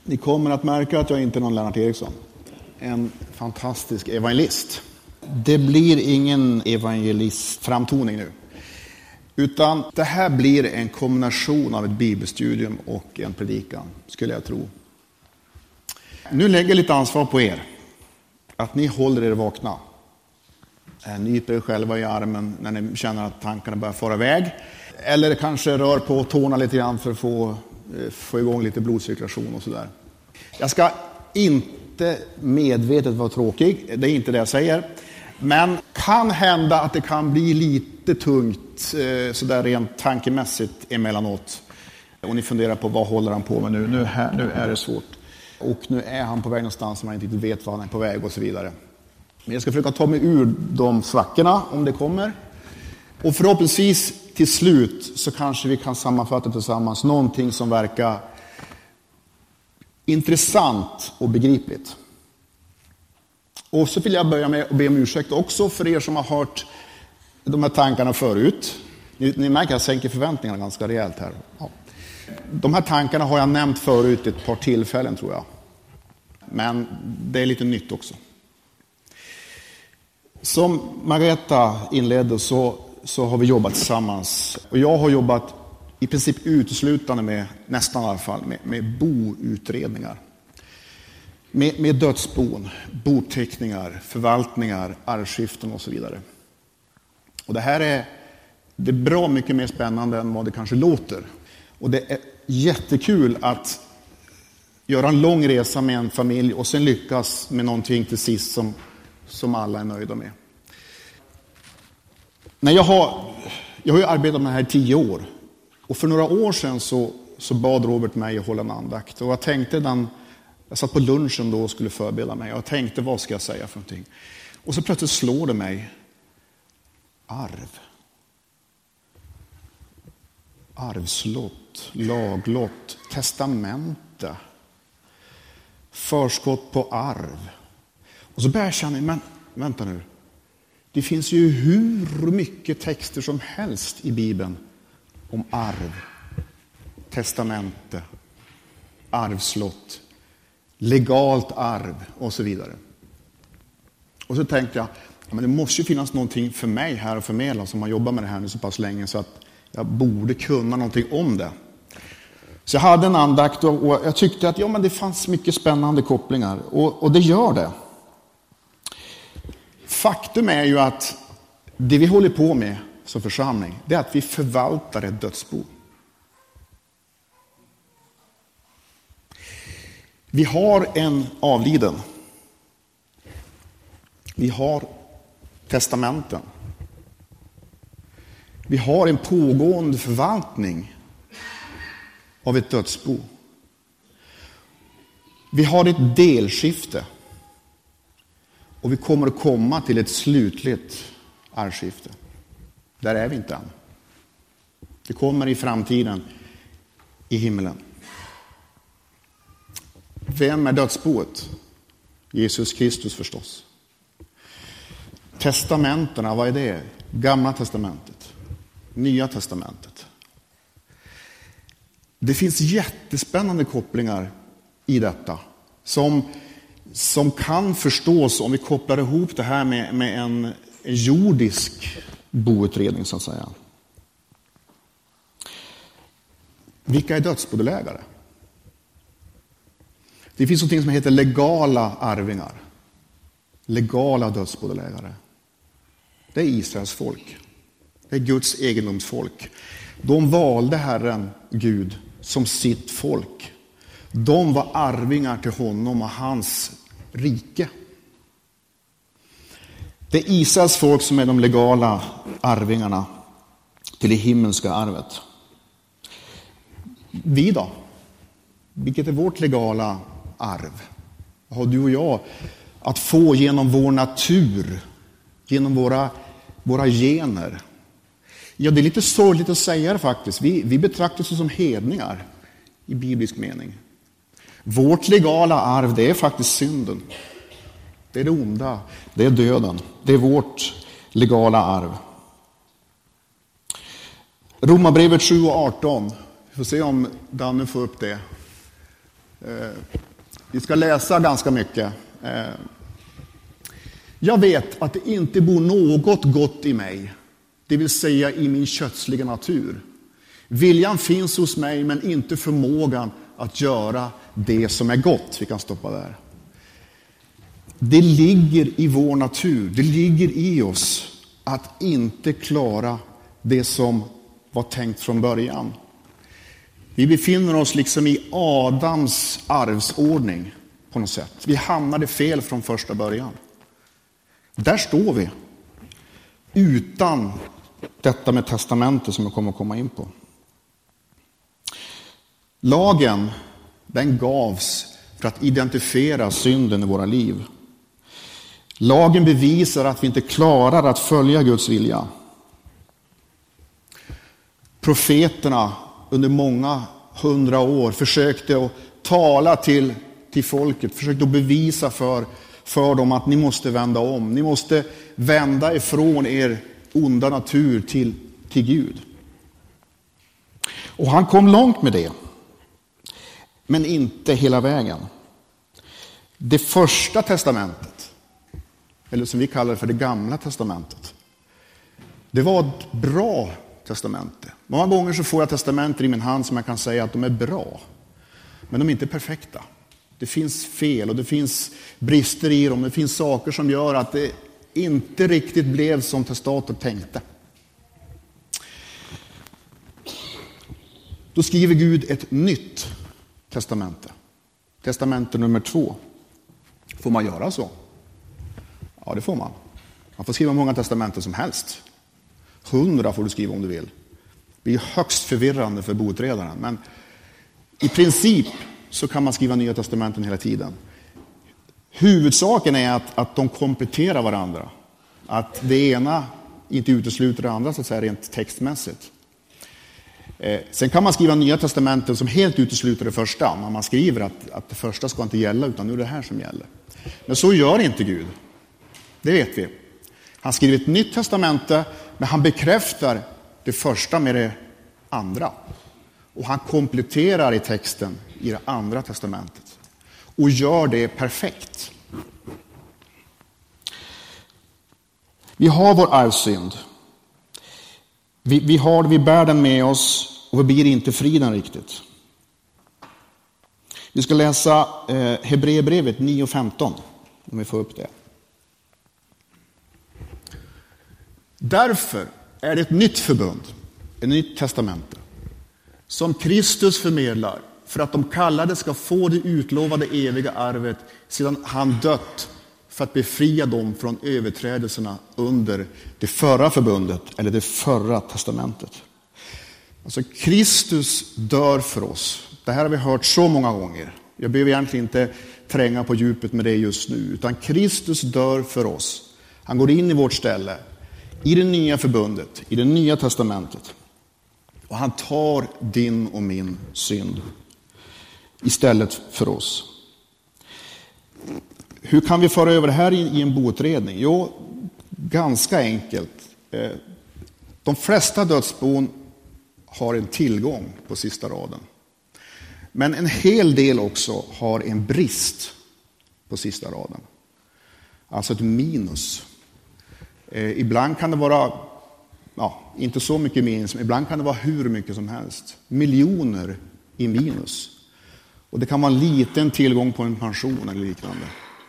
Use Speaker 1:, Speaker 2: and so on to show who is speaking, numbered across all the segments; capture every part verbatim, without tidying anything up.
Speaker 1: Ni kommer att märka att jag inte är någon Lennart Eriksson. En fantastisk evangelist. Det blir ingen evangelist-framtoning nu. Utan det här blir en kombination av ett bibelstudium och en predikan, skulle jag tro. Nu lägger jag lite ansvar på er. Att ni håller er vakna. Nyper er själva i armen när ni känner att tankarna börjar fara iväg. Eller kanske rör på tårna lite grann för att få, få igång lite blodcirkulation och sådär. Jag ska inte medvetet vara tråkig. Det är inte det jag säger. Men kan hända att det kan bli lite tungt sådär rent tankemässigt emellanåt. Och ni funderar på vad håller han på med nu. Nu, här, nu är det svårt. Och nu är han på väg någonstans som man inte riktigt vet var han är på väg och så vidare. Men jag ska försöka ta mig ur de svackorna om det kommer. Och förhoppningsvis till slut så kanske vi kan sammanfatta tillsammans någonting som verkar intressant och begripligt. Och så vill jag börja med att be om ursäkt också för er som har hört de här tankarna förut. Ni, ni märker att jag sänker förväntningarna ganska rejält här. Ja. De här tankarna har jag nämnt förut ett par tillfällen tror jag. Men det är lite nytt också. Som Margareta inledde så, så har vi jobbat tillsammans. Och jag har jobbat i princip uteslutande med, nästan i alla fall, med, med boutredningar. Med, med dödsbon, boteckningar, förvaltningar, arvskiften och så vidare. Och det här är, det är bra mycket mer spännande än vad det kanske låter. Och det är jättekul att göra en lång resa med en familj och sen lyckas med någonting till sist som, som alla är nöjda med. När jag, har, jag har ju arbetat med det här i tio år. Och för några år sedan så, så bad Robert mig att hålla en andakt. Och jag tänkte den, jag satt på lunchen då och skulle förbereda mig. Och jag tänkte, vad ska jag säga för någonting? Och så plötsligt slår det mig. Arv. Arvslott, laglott, testamente. Förskott på arv. Och så börjar jag känna, men vänta nu. Det finns ju hur mycket texter som helst i Bibeln om arv, testamente, arvslott, legalt arv och så vidare. Och så tänkte jag, ja, men det måste ju finnas någonting för mig här och förmedla som har jobbat med det här nu så pass länge så att jag borde kunna någonting om det. Så jag hade en andakt och, och jag tyckte att ja, men det fanns mycket spännande kopplingar och, och det gör det. Faktum är ju att det vi håller på med som församling, det är att vi förvaltar ett dödsbo. Vi har en avliden. Vi har testamenten. Vi har en pågående förvaltning av ett dödsbo. Vi har ett delskifte. Och vi kommer att komma till ett slutligt arvskifte. Där är vi inte än. Det kommer i framtiden i himlen. Vem är dödsboet? Jesus Kristus förstås. Testamenterna, vad är det? Gamla testamentet. Nya testamentet. Det finns jättespännande kopplingar i detta. Som, som kan förstås om vi kopplar ihop det här med, med en, en jordisk boutredning så att säga. Vilka är dödsbodelägare? Det finns något som heter legala arvingar. Legala dödsbodelägare. Det är Israels folk. Det är Guds egendomsfolk. De valde Herren Gud som sitt folk. De var arvingar till honom och hans rike. Det är Israels folk som är de legala arvingarna till det himmelska arvet. Vi då? Vilket är vårt legala arv? Vad har du och jag att få genom vår natur? Genom våra, våra gener? Ja, det är lite sorgligt att säga det faktiskt. Vi, vi betraktas som hedningar i biblisk mening. Vårt legala arv, det är faktiskt synden. Det är det onda. Det är döden. Det är vårt legala arv. Romarbrevet sju och arton. Vi får se om Danne får upp det. Eh, vi ska läsa ganska mycket. Eh, jag vet att det inte bor något gott i mig, det vill säga i min kötsliga natur. Viljan finns hos mig, men inte förmågan att göra det som är gott. Vi kan stoppa där. Det ligger i vår natur, det ligger i oss att inte klara det som var tänkt från början. Vi befinner oss liksom i Adams arvsordning på något sätt. Vi hamnade fel från första början. Där står vi. Utan detta med testamentet som jag kommer att komma in på. Lagen, den gavs för att identifiera synden i våra liv. Lagen bevisar att vi inte klarar att följa Guds vilja. Profeterna under många hundra år försökte att tala till, till folket, försökte att bevisa för, för dem att ni måste vända om. Ni måste vända ifrån er onda natur till, till Gud. Och han kom långt med det. Men inte hela vägen. Det första testamentet, eller som vi kallar det för det gamla testamentet, det var ett bra testamente. Många gånger så får jag testamenter i min hand som jag kan säga att de är bra. Men de är inte perfekta. Det finns fel och det finns brister i dem. Det finns saker som gör att det inte riktigt blev som testator tänkte. Då skriver Gud ett nytt testamente. Testamente nummer två. Får man göra så? Ja, det får man. Man får skriva många testamenten som helst. Hundra får du skriva om du vill. Det är högst förvirrande för boutredaren. Men i princip så kan man skriva nya testamenten hela tiden. Huvudsaken är att, att de kompletterar varandra. Att det ena inte utesluter det andra så att säga rent textmässigt. Eh, sen kan man skriva nya testamenten som helt utesluter det första. Men man skriver att, att det första ska inte gälla utan nu är det här som gäller. Men så gör inte Gud. Det vet vi. Han skriver ett nytt testamente, men han bekräftar det första med det andra. Och han kompletterar i texten i det andra testamentet. Och gör det perfekt. Vi har vår arvsynd. Vi, vi, har, vi bär den med oss och vi blir inte fri den riktigt. Vi ska läsa eh, Hebreerbrevet nio femton, om vi får upp det. Därför är det ett nytt förbund, ett nytt testamente, som Kristus förmedlar för att de kallade ska få det utlovade eviga arvet sedan han dött för att befria dem från överträdelserna under det förra förbundet eller det förra testamentet. Alltså Kristus dör för oss. Det här har vi hört så många gånger. Jag behöver egentligen inte tränga på djupet med det just nu, utan Kristus dör för oss. Han går in i vårt ställe i det nya förbundet, i det nya testamentet. Och han tar din och min synd istället för oss. Hur kan vi föra över det här i en boutredning? Jo, ganska enkelt. De flesta dödsbon har en tillgång på sista raden. Men en hel del också har en brist på sista raden. Alltså ett minus. Ibland kan det vara, ja, inte så mycket minus, men ibland kan det vara hur mycket som helst. Miljoner i minus. Och det kan vara en liten tillgång på en pension eller liknande.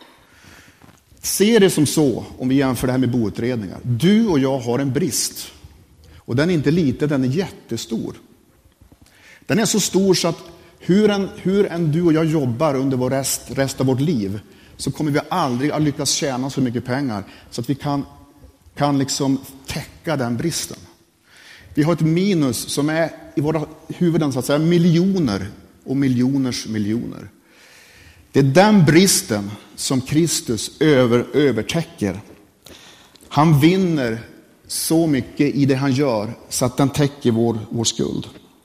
Speaker 1: Se det som så, om vi jämför det här med boutredningar. Du och jag har en brist. Och den är inte liten, den är jättestor. Den är så stor så att hur än, hur än du och jag jobbar under vår rest, rest av vårt liv så kommer vi aldrig att lyckas tjäna så mycket pengar så att vi kan, kan liksom täcka den bristen. Vi har ett minus som är i våra huvuden så att säga miljoner och miljoners miljoner. Det är den bristen som Kristus över, övertäcker. Han vinner så mycket i det han gör så att den täcker vår, vår skuld.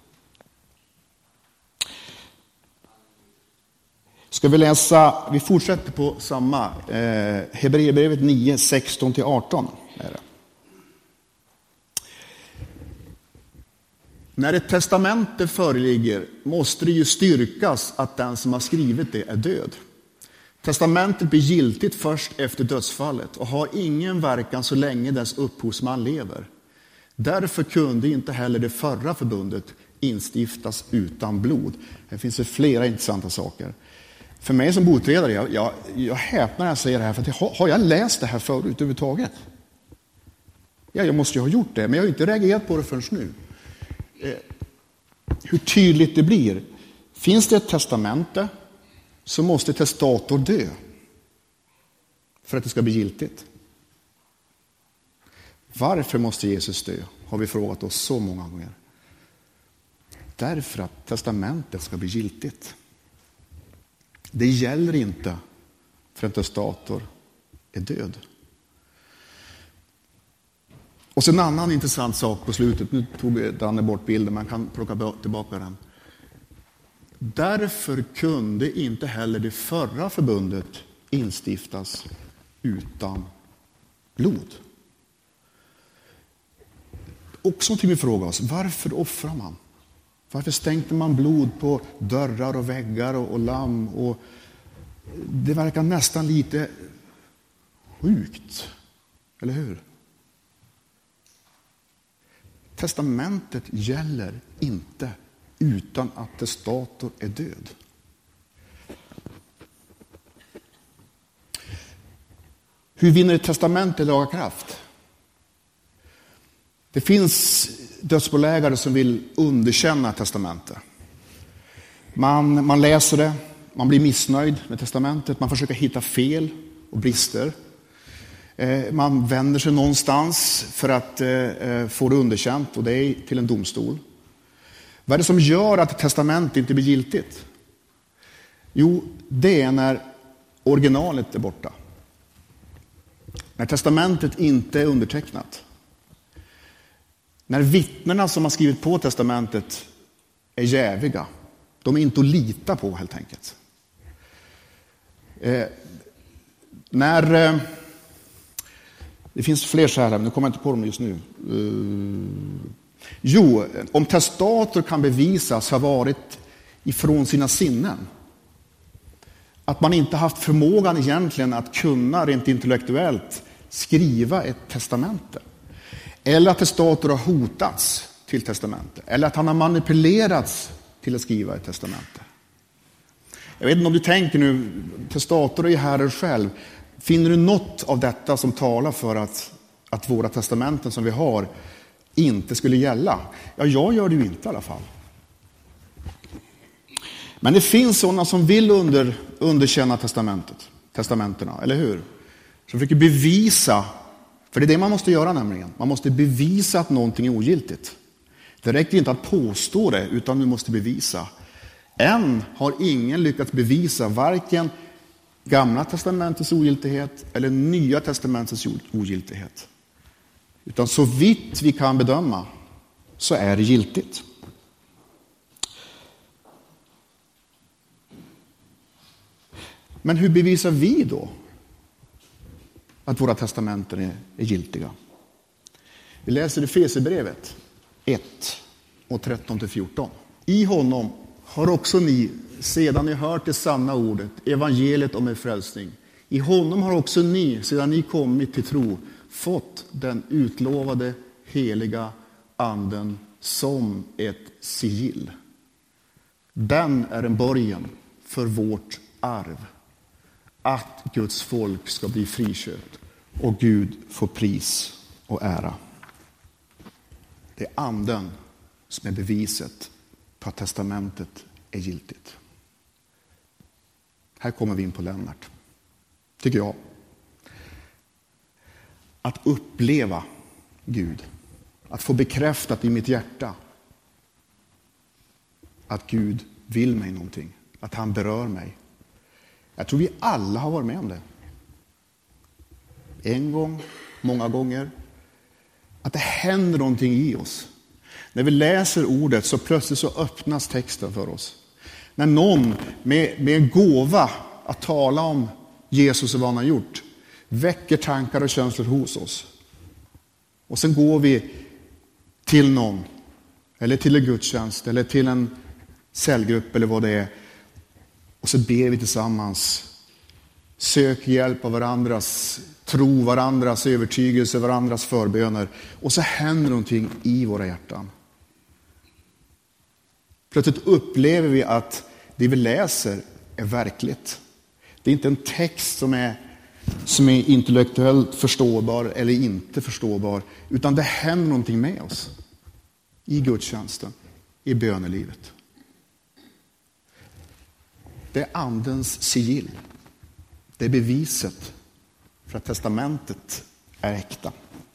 Speaker 1: Ska vi läsa, vi fortsätter på samma, eh, Hebreerbrevet nio, sexton till arton. Är det. När ett testamente föreligger måste det ju styrkas att den som har skrivit det är död. Testamentet blir giltigt först efter dödsfallet och har ingen verkan så länge dess upphovsman lever. Därför kunde inte heller det förra förbundet instiftas utan blod. Det finns ju flera intressanta saker. För mig som botredare, jag, jag, jag häpnar när jag säger det här, för att jag, har jag läst det här förut överhuvudtaget? Ja, jag måste ju ha gjort det, men jag har inte reagerat på det förrän nu. Eh, hur tydligt det blir. Finns det ett testamente så måste testator dö för att det ska bli giltigt. Varför måste Jesus dö? Har vi frågat oss så många gånger. Därför att testamentet ska bli giltigt. Det gäller inte för en testator är död. Och så en annan intressant sak på slutet. Nu tog Danne bort bilden, man kan plocka tillbaka den. Därför kunde inte heller det förra förbundet instiftas utan blod. Också någonting vi frågar oss, varför offrar man? Varför stänkte man blod på dörrar och väggar och, och lamm? Och det verkar nästan lite sjukt, eller hur? Testamentet gäller inte utan att testator är död. Hur vinner ett testamente laga kraft? Det finns dödsbolägare som vill underkänna testamentet. Man, man läser det, man blir missnöjd med testamentet, man försöker hitta fel och brister. Eh, man vänder sig någonstans för att eh, få det underkänt, och det är till en domstol. Vad är det som gör att testamentet inte blir giltigt? Jo, det är när originalet är borta. När testamentet inte är undertecknat. När vittnena som har skrivit på testamentet är jäviga. De är inte att lita på, helt enkelt. Eh, när... Eh, det finns fler så här, men nu kommer jag inte på dem just nu. Uh, jo, om testator kan bevisas ha varit ifrån sina sinnen. Att man inte haft förmågan egentligen att kunna rent intellektuellt skriva ett testamente. Eller att testator har hotats till testamente. Eller att han har manipulerats till att skriva ett testamente. Jag vet inte om du tänker nu, testator är ju Herren själv. Finner du något av detta som talar för att, att våra testamenten som vi har inte skulle gälla? Ja, jag gör det ju inte i alla fall. Men det finns sådana som vill under, underkänna testamentet, testamenterna, eller hur? Som försöker bevisa, för det är det man måste göra nämligen. Man måste bevisa att någonting är ogiltigt. Det räcker inte att påstå det, utan du måste bevisa. Än har ingen lyckats bevisa varken Gamla testamentets ogiltighet eller Nya testamentets ogiltighet. Utan så vitt vi kan bedöma så är det giltigt. Men hur bevisar vi då att våra testamenten är, är giltiga? Vi läser i Efesierbrevet ett och tretton till fjorton. I honom har också ni, sedan ni hört det sanna ordet, evangeliet om er frälsning. I honom har också ni, sedan ni kommit till tro, fått den utlovade heliga anden som ett sigill. Den är en borgen för vårt arv. Att Guds folk ska bli friköpt och Gud får pris och ära. Det är anden som är beviset på att testamentet är giltigt. Här kommer vi in på Lennart, tycker jag. Att uppleva Gud. Att få bekräftat i mitt hjärta att Gud vill mig någonting. Att han berör mig. Jag tror vi alla har varit med om det. En gång, många gånger. Att det händer någonting i oss. När vi läser ordet så plötsligt så öppnas texten för oss. När någon med, med en gåva att tala om Jesus och vad han har gjort väcker tankar och känslor hos oss. Och sen går vi till någon eller till en gudstjänst eller till en cellgrupp eller vad det är. Och så ber vi tillsammans. Sök hjälp av varandras tro, varandras övertygelse, varandras förböner. Och så händer någonting i våra hjärtan. Plötsligt upplever vi att det vi läser är verkligt. Det är inte en text som är, som är intellektuellt förståbar eller inte förståbar. Utan det händer någonting med oss. I gudstjänsten, i bönelivet. Det är andens sigill. Det är beviset för att testamentet är äkta.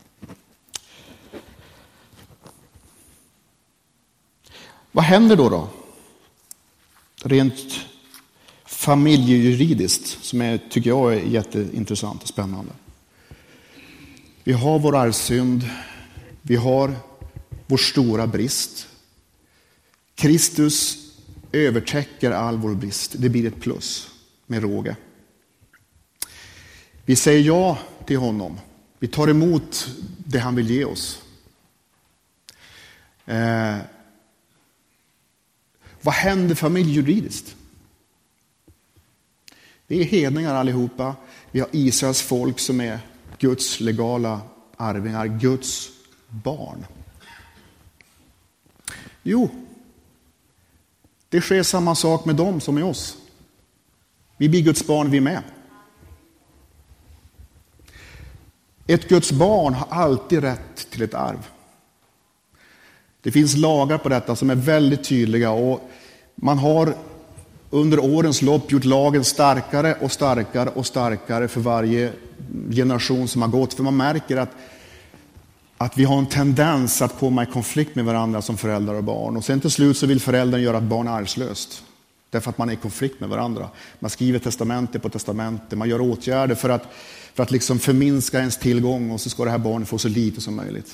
Speaker 1: Vad händer då då? Rent familjejuridiskt, som är, tycker jag är jätteintressant och spännande. Vi har vår arvsynd. Vi har vår stora brist. Kristus övertäcker all vår brist. Det blir ett plus med råge. Vi säger ja till honom. Vi tar emot det han vill ge oss. Eh, vad händer familjejuridiskt? Vi är hedningar allihopa. Vi har Israels folk som är Guds legala arvingar. Guds barn. Jo, det sker samma sak med dem som med oss. Vi blir Guds barn, vi med. Ett Guds barn har alltid rätt till ett arv. Det finns lagar på detta som är väldigt tydliga, och man har under årens lopp gjort lagen starkare och starkare och starkare för varje generation som har gått. För man märker att, att vi har en tendens att komma i konflikt med varandra som föräldrar och barn. Och sen till slut så vill föräldern göra ett barn arvslöst. Därför att man är i konflikt med varandra. Man skriver testamente på testamente. Man gör åtgärder för att, för att liksom förminska ens tillgång. Och så ska det här barnet få så lite som möjligt.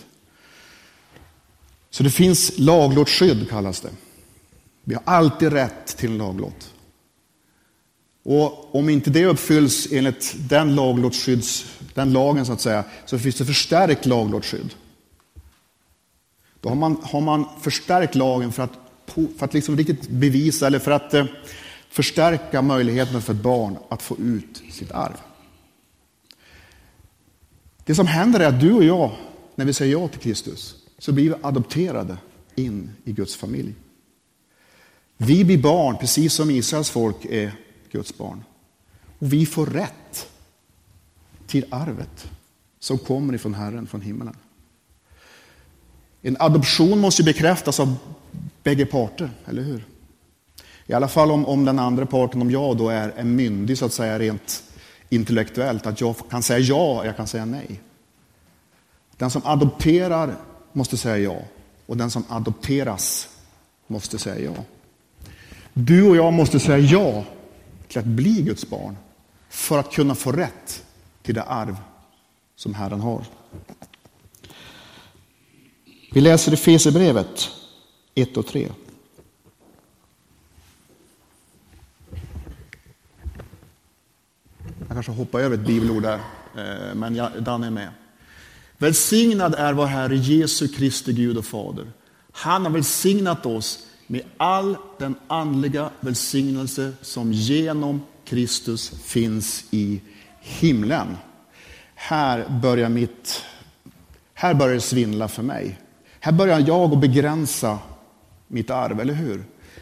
Speaker 1: Så det finns laglott skydd, kallas det. Vi har alltid rätt till en laglott. Och om inte det uppfylls enligt den laglottsskydds, den lagen så att säga, så finns det förstärkt laglottskydd. Då har man, har man förstärkt lagen för att, för att liksom riktigt bevisa, eller för att eh, förstärka möjligheten för ett barn att få ut sitt arv. Det som händer är att du och jag, när vi säger ja till Kristus, så blir vi adopterade in i Guds familj. Vi blir barn, precis som Israels folk är Guds barn. Och vi får rätt till arvet som kommer ifrån Herren, från himmelen. En adoption måste bekräftas av bägge parter, eller hur? I alla fall om, om den andra parten, om jag då är, är myndig så att säga rent intellektuellt. Att jag kan säga ja, jag kan säga nej. Den som adopterar måste säga ja. Och den som adopteras måste säga ja. Du och jag måste säga ja till att bli Guds barn. För att kunna få rätt till det arv som Herren har. Vi läser Efesierbrevet ett och tre. Jag kanske hoppar över ett bibelord där, men jag, Dan är med. Välsignad är vår Herre Jesu Kristi Gud och Fader. Han har välsignat oss med all den andliga välsignelse som genom Kristus finns i himlen. Här börjar mitt, här börjar det svindla för mig. Här börjar jag att begränsa mitt arv, eller hur?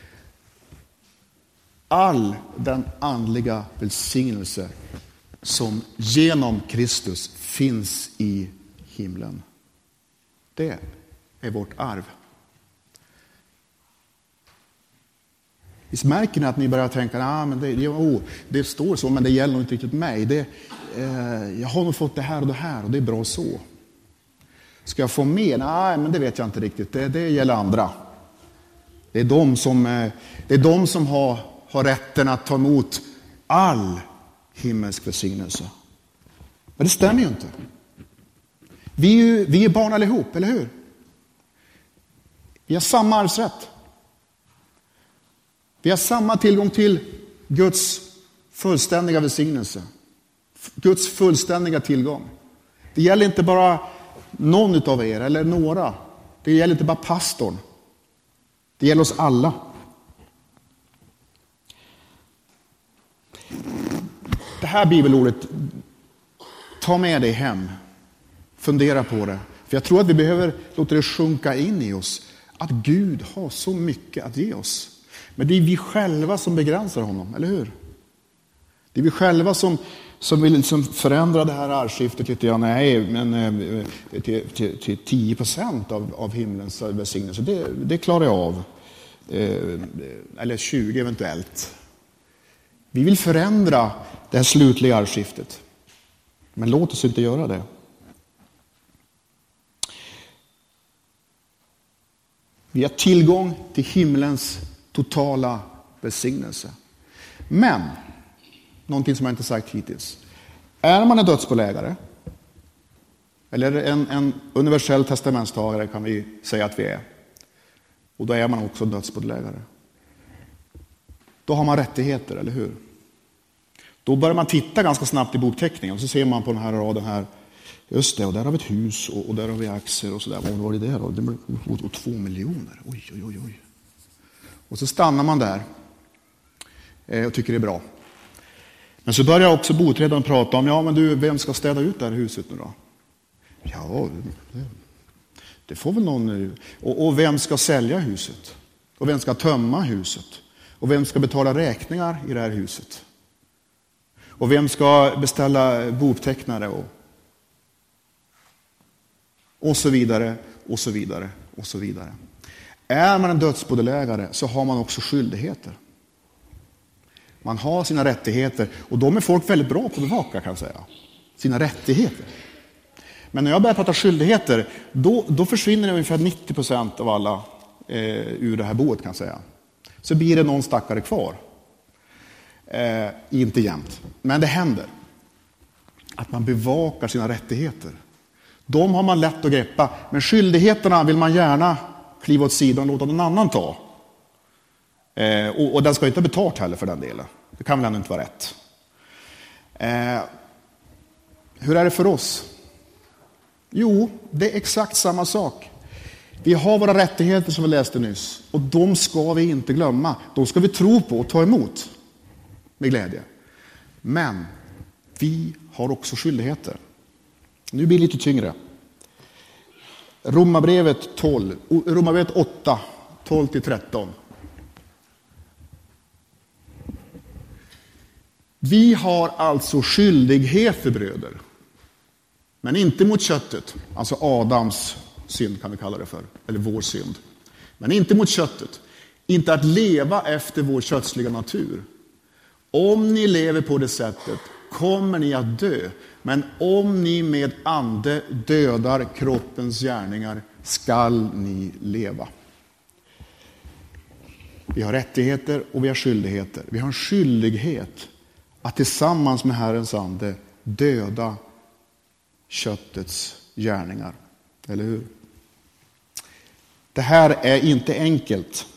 Speaker 1: All den andliga välsignelse som genom Kristus finns i himlen. Det är vårt arv. Visst märker ni att ni börjar tänka, ah, men det, oh, det står så, men det gäller inte riktigt mig. Det, eh, jag har nog fått det här och det här, och det är bra så. Ska jag få mer? Nej, men det vet jag inte riktigt. Det, det gäller andra. Det är de som, eh, det är de som har, har rätten att ta emot all himmelsk välsignelse. Men det stämmer ju inte. Vi är, ju, vi är barn allihop, eller hur? Vi har samma arvsrätt. Vi har samma tillgång till Guds fullständiga välsignelse. Guds fullständiga tillgång. Det gäller inte bara någon av er eller några. Det gäller inte bara pastorn. Det gäller oss alla. Det här bibelordet, ta med dig hem. Fundera på det. För jag tror att vi behöver låta det sjunka in i oss. Att Gud har så mycket att ge oss. Men det är vi själva som begränsar honom, eller hur? Det är vi själva som, som vill liksom förändra det här arvskiftet lite grann. Nej, men eh, till, till, till tio procent av, av himlens välsignelse, det, det klarar jag av. Eh, eller tjugo eventuellt. Vi vill förändra det här slutliga arvskiftet. Men låt oss inte göra det. Vi har tillgång till himlens totala välsignelse. Men, någonting som jag inte sagt hittills. Är man en dödsbolägare, eller en, en universell testamentstagare kan vi säga att vi är. Och då är man också dödsbolägare. Då har man rättigheter, eller hur? Då börjar man titta ganska snabbt i bokteckningen. Och så ser man på den här raden här. Just det, och där har vi ett hus och, och där har vi aktier och sådär. Vad var det där då? Det blev och, och två miljoner. Oj, oj, oj, oj. Och så stannar man där eh, och tycker det är bra. Men så börjar också boträdaren prata om, ja men du, vem ska städa ut det här huset nu då? Ja, det, det får väl någon. Och, och vem ska sälja huset? Och vem ska tömma huset? Och vem ska betala räkningar i det här huset? Och vem ska beställa boupptecknare och och så vidare, och så vidare, och så vidare. Är man en dödsbodelägare så har man också skyldigheter. Man har sina rättigheter och de är folk väldigt bra på att bevaka, kan jag säga. Sina rättigheter. Men när jag börjar prata skyldigheter, då, då försvinner ungefär nittio procent av alla eh, ur det här boet, kan jag säga. Så blir det någon stackare kvar. Eh, inte jämt. Men det händer att man bevakar sina rättigheter. De har man lätt att greppa, men skyldigheterna vill man gärna kliva åt sidan och låta någon annan ta. Eh, och, och den ska inte ha betalt heller för den delen. Det kan väl ändå inte vara rätt. Eh, hur är det för oss? Jo, det är exakt samma sak. Vi har våra rättigheter som vi läste nyss, och de ska vi inte glömma. De ska vi tro på och ta emot med glädje. Men vi har också skyldigheter. Nu blir det lite tyngre. Romarbrevet tolv, Romarbrevet åtta, tolv till tretton. Vi har alltså skyldigheter, bröder. Men inte mot köttet. Alltså Adams synd kan vi kalla det för. Eller vår synd. Men inte mot köttet. Inte att leva efter vår kötsliga natur. Om ni lever på det sättet kommer ni att dö. Men om ni med ande dödar kroppens gärningar skall ni leva. Vi har rättigheter och vi har skyldigheter. Vi har en skyldighet att tillsammans med Herrens ande döda köttets gärningar. Eller hur? Det här är inte enkelt.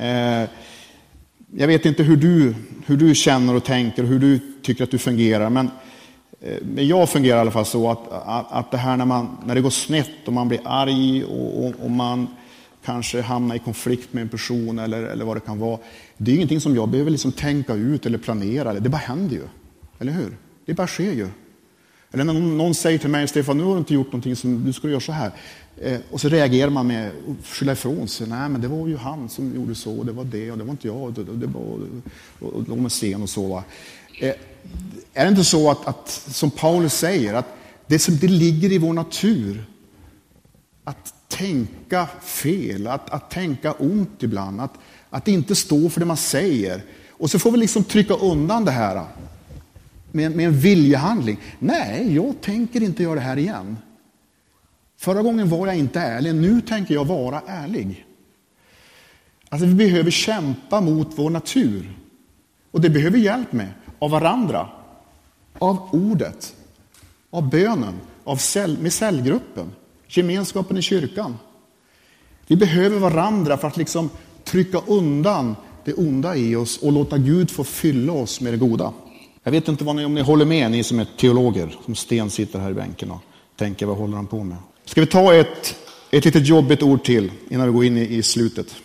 Speaker 1: Jag vet inte hur du, hur du känner och tänker, hur du tycker att du fungerar, men Men jag fungerar i alla fall så att, att, att det här när, man, när det går snett och man blir arg och, och, och man kanske hamnar i konflikt med en person eller, eller vad det kan vara. Det är ingenting som jag behöver liksom tänka ut eller planera. Det bara händer ju. Eller hur? Det bara sker ju. Eller när någon, någon säger till mig, Stefan, nu har du inte gjort någonting som du skulle göra så här. Eh, och så reagerar man med att skylla ifrån sig. Nej, men det var ju han som gjorde så. Och det var det och det var inte jag. Och det, det var, och, och de är sen och så. Va? Eh, är det inte så att, att som Paulus säger, att det, som, det ligger i vår natur att tänka fel, att, att tänka ont ibland, att, att inte stå för det man säger. Och så får vi liksom trycka undan det här med, med en viljehandling. Nej, jag tänker inte göra det här igen. Förra gången var jag inte ärlig, nu tänker jag vara ärlig. Alltså vi behöver kämpa mot vår natur. Och det behöver hjälp med, av varandra. Av ordet, av bönen, av cell, med cellgruppen, gemenskapen i kyrkan. Vi behöver varandra för att liksom trycka undan det onda i oss och låta Gud få fylla oss med det goda. Jag vet inte vad ni, om ni håller med, ni som är teologer, som Sten sitter här i bänken och tänker, vad håller han på med? Ska vi ta ett, ett litet jobbigt ord till innan vi går in i, i slutet?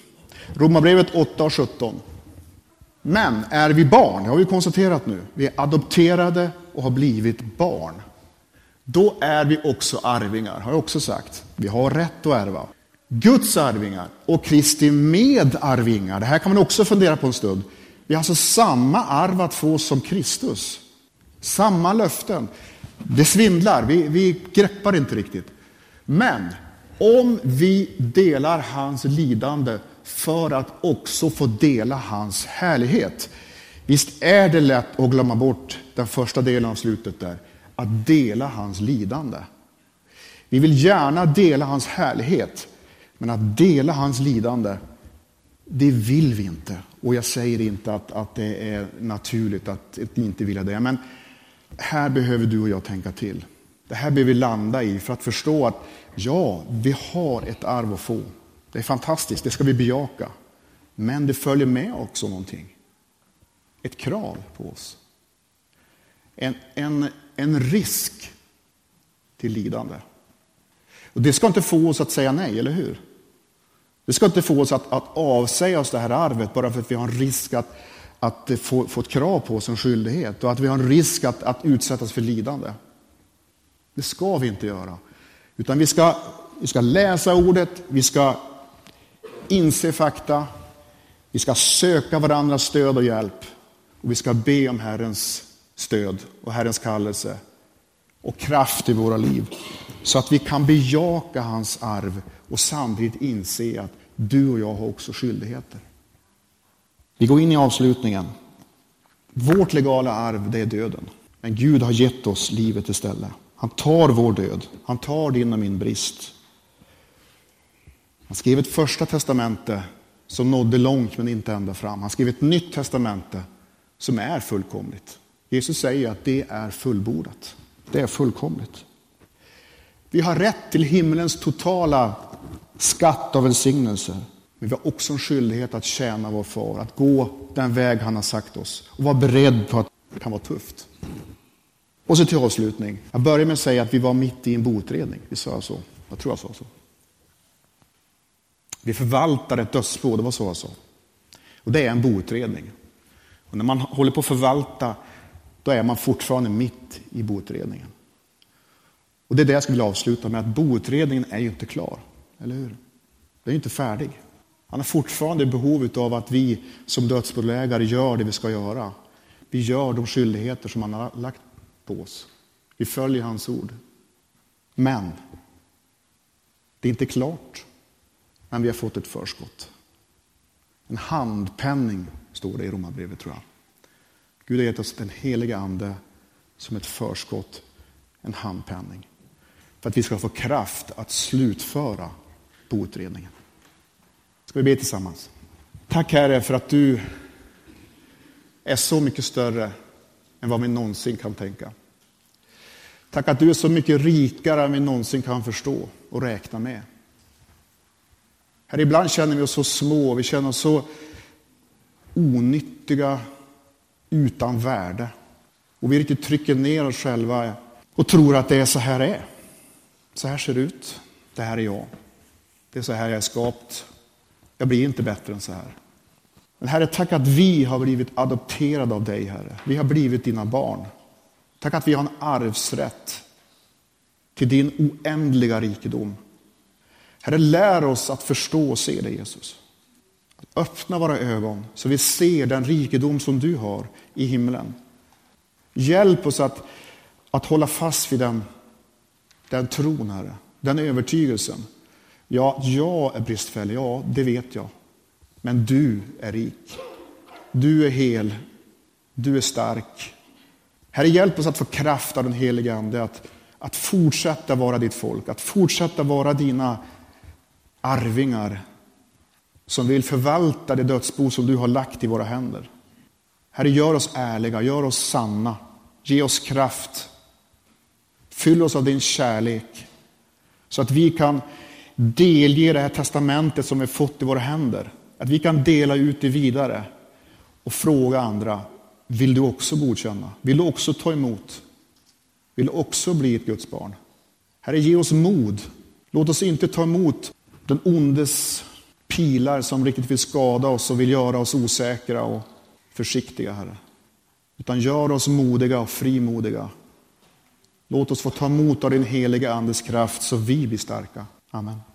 Speaker 1: Romarbrevet åtta och sjutton. Men är vi barn, det har vi konstaterat nu. Vi är adopterade och har blivit barn. Då är vi också arvingar, har jag också sagt. Vi har rätt att ärva. Guds arvingar och Kristi medarvingar. Det här kan man också fundera på en stund. Vi har alltså samma arv att få som Kristus. Samma löften. Det svindlar, vi, vi greppar inte riktigt. Men om vi delar hans lidande för att också få dela hans härlighet. Visst är det lätt att glömma bort den första delen av slutet där. Att dela hans lidande. Vi vill gärna dela hans härlighet. Men att dela hans lidande, det vill vi inte. Och jag säger inte att, att det är naturligt att inte vilja det. Men här behöver du och jag tänka till. Det här behöver vi landa i för att förstå att ja, vi har ett arv att få. Det är fantastiskt, det ska vi bejaka. Men det följer med också någonting. Ett krav på oss. En, en, en risk till lidande. Och det ska inte få oss att säga nej, eller hur? Det ska inte få oss att, att avsäga oss det här arvet bara för att vi har en risk att, att få, få ett krav på oss, en skyldighet. Och att vi har en risk att, att utsättas för lidande. Det ska vi inte göra. Utan vi ska, vi ska läsa ordet, vi ska inse fakta, vi ska söka varandras stöd och hjälp. Och vi ska be om Herrens stöd och Herrens kallelse och kraft i våra liv. Så att vi kan bejaka hans arv och samtidigt inse att du och jag har också skyldigheter. Vi går in i avslutningen. Vårt legala arv, det är döden. Men Gud har gett oss livet istället. Han tar vår död. Han tar din och min brist. Han skrev ett första testamente som nådde långt men inte ända fram. Han skrev ett nytt testamente som är fullkomligt. Jesus säger att det är fullbordat. Det är fullkomligt. Vi har rätt till himmelens totala skatt av välsignelser. Men vi har också en skyldighet att tjäna vår far. Att gå den väg han har sagt oss. Och vara beredd på att det kan vara tufft. Och så till avslutning. Jag börjar med att säga att vi var mitt i en boutredning. Vi sa så. Jag tror jag sa så. Vi förvaltar ett dödsbo. Det var så jag sa. Och det är en boutredning. Och när man håller på att förvalta, då är man fortfarande mitt i boutredningen. Och det är det jag skulle vilja avsluta med, att boutredningen är ju inte klar. Eller hur? Den är ju inte färdig. Han har fortfarande behov av att vi som dödsbolägare gör det vi ska göra. Vi gör de skyldigheter som han har lagt på oss. Vi följer hans ord. Men det är inte klart. Men vi har fått ett förskott. En handpenning står det i Romarbrevet, tror jag. Gud har gett oss den heliga ande som ett förskott, en handpenning. För att vi ska få kraft att slutföra boutredningen. Ska vi be tillsammans? Tack Herre för att du är så mycket större än vad vi någonsin kan tänka. Tack att du är så mycket rikare än vi någonsin kan förstå och räkna med. Här ibland känner vi oss så små, vi känner oss så onyttiga, utan värde. Och vi riktigt trycker ner oss själva och tror att det är så här det är. Så här ser det ut. Det här är jag. Det är så här jag är skapt. Jag blir inte bättre än så här. Men Herre, tack att vi har blivit adopterade av dig, Herre. Vi har blivit dina barn. Tack att vi har en arvsrätt till din oändliga rikedom. Herre, lär oss att förstå och se dig, Jesus. Att öppna våra ögon så vi ser den rikedom som du har i himlen. Hjälp oss att, att hålla fast vid den, den tron, Herre. Den övertygelsen. Ja, jag är bristfällig, ja, det vet jag. Men du är rik. Du är hel. Du är stark. Herre, hjälp oss att få kraft av den heliga ande. Att, att fortsätta vara ditt folk. Att fortsätta vara dina arvingar. Som vill förvalta det dödsbo som du har lagt i våra händer. Herre, gör oss ärliga. Gör oss sanna. Ge oss kraft. Fyll oss av din kärlek. Så att vi kan delge det här testamentet som vi fått i våra händer. Att vi kan dela ut det vidare. Och fråga andra. Vill du också godkänna? Vill du också ta emot? Vill du också bli ett Guds barn? Herre, ge oss mod. Låt oss inte ta emot den ondes pilar som riktigt vill skada oss och vill göra oss osäkra och försiktiga, Herre. Utan gör oss modiga och frimodiga. Låt oss få ta emot av din heliga andes kraft så vi blir starka. Amen.